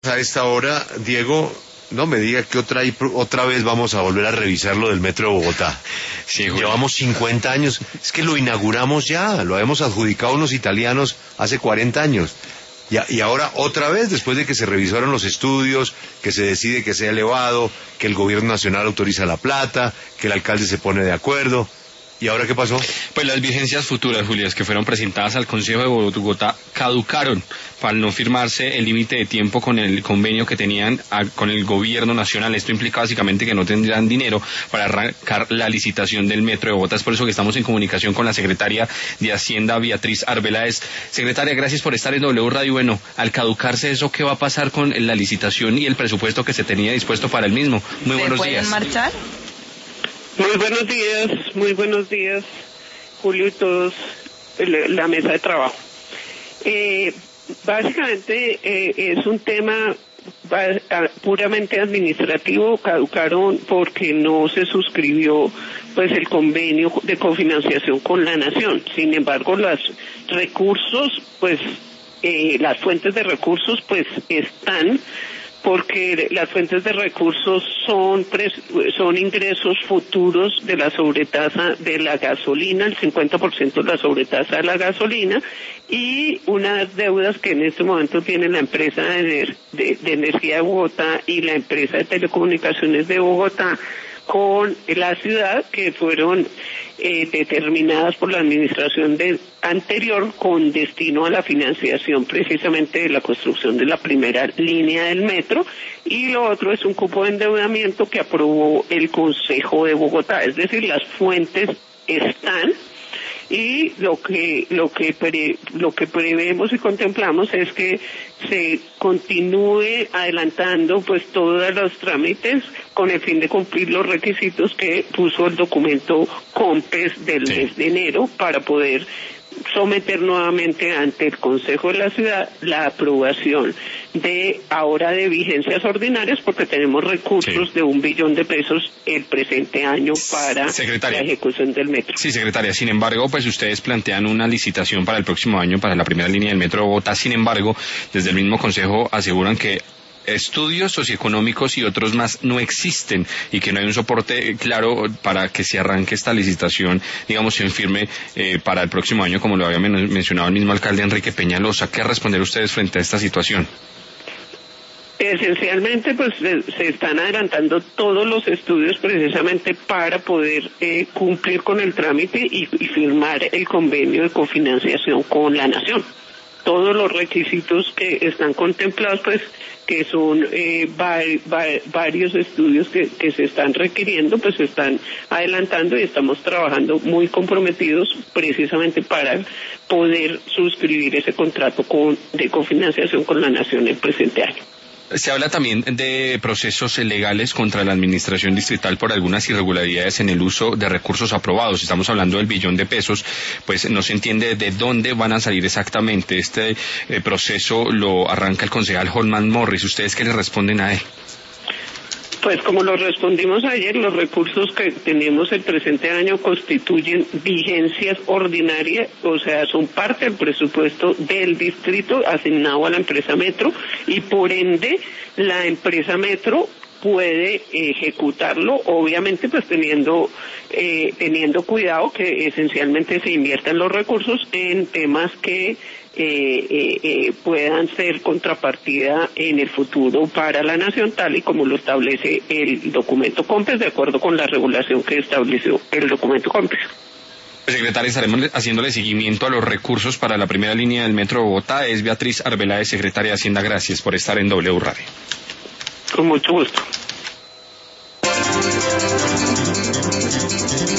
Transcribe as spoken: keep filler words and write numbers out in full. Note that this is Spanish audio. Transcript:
A esta hora, Diego, no me diga que otra, otra vez vamos a volver a revisar lo del Metro de Bogotá. Sí, llevamos cincuenta años, es que lo inauguramos ya, lo habíamos adjudicado a unos italianos hace cuarenta años. Y, y ahora otra vez, después de que se revisaron los estudios, que se decide que sea elevado, que el gobierno nacional autoriza la plata, que el alcalde se pone de acuerdo. ¿Y ahora qué pasó? Pues las vigencias futuras, Julias, que fueron presentadas al Consejo de Bogotá, caducaron para no firmarse el límite de tiempo con el convenio que tenían a, con el gobierno nacional. Esto implica básicamente que no tendrán dinero para arrancar la licitación del Metro de Bogotá. Es por eso que estamos en comunicación con la secretaria de Hacienda, Beatriz Arbeláez. Secretaria, gracias por estar en W Radio. Bueno, al caducarse eso, ¿qué va a pasar con la licitación y el presupuesto que se tenía dispuesto para el mismo? Muy buenos días. ¿Se pueden marchar? Muy buenos días, muy buenos días, Julio y todos, la mesa de trabajo. Eh, básicamente eh, es un tema puramente administrativo. Caducaron porque no se suscribió pues el convenio de cofinanciación con la Nación. Sin embargo, los recursos, pues eh, las fuentes de recursos pues están, porque las fuentes de recursos son son ingresos futuros de la sobretasa de la gasolina, el cincuenta por ciento de la sobretasa de la gasolina, y unas deudas que en este momento tiene la empresa de, de, de energía de Bogotá y la empresa de telecomunicaciones de Bogotá con la ciudad, que fueron eh, determinadas por la administración de, anterior con destino a la financiación precisamente de la construcción de la primera línea del metro, y lo otro es un cupo de endeudamiento que aprobó el Consejo de Bogotá. Es decir, las fuentes están, y lo que lo que pre, lo que prevemos y contemplamos es que se continúe adelantando pues todos los trámites con el fin de cumplir los requisitos que puso el documento COMPES del sí. mes de enero, para poder someter nuevamente ante el Consejo de la Ciudad la aprobación de ahora de vigencias ordinarias, porque tenemos recursos sí. de un billón de pesos el presente año para secretaria. la ejecución del metro. Sí, secretaria. Sin embargo, pues ustedes plantean una licitación para el próximo año para la primera línea del Metro de Bogotá. Sin embargo, desde el mismo Consejo aseguran que estudios socioeconómicos y otros más no existen y que no hay un soporte claro para que se arranque esta licitación, digamos, en firme eh, para el próximo año, como lo había men- mencionado el mismo alcalde Enrique Peñalosa. ¿Qué responder ustedes frente a esta situación? Esencialmente, pues se están adelantando todos los estudios precisamente para poder eh, cumplir con el trámite y, y firmar el convenio de cofinanciación con la Nación. Todos los requisitos que están contemplados, pues, que son eh, va, va, varios estudios que, que se están requiriendo, pues se están adelantando, y estamos trabajando muy comprometidos precisamente para poder suscribir ese contrato con, de cofinanciación con la Nación el presente año. Se habla también de procesos legales contra la administración distrital por algunas irregularidades en el uso de recursos aprobados. Estamos hablando del billón de pesos, pues no se entiende de dónde van a salir exactamente. Este eh, proceso lo arranca el concejal Holman Morris. ¿Ustedes qué le responden a él? Pues como lo respondimos ayer, los recursos que tenemos el presente año constituyen vigencias ordinarias, o sea, son parte del presupuesto del distrito asignado a la empresa Metro, y por ende la empresa Metro puede ejecutarlo, obviamente pues teniendo eh, teniendo cuidado que esencialmente se inviertan los recursos en temas que eh, eh, eh, puedan ser contrapartida en el futuro para la Nación, tal y como lo establece el documento COMPES, de acuerdo con la regulación que estableció el documento COMPES. Secretaria, estaremos haciéndole seguimiento a los recursos para la primera línea del Metro de Bogotá. Es Beatriz Arbeláez, secretaria de Hacienda. Gracias por estar en W Radio. Con mucho gusto.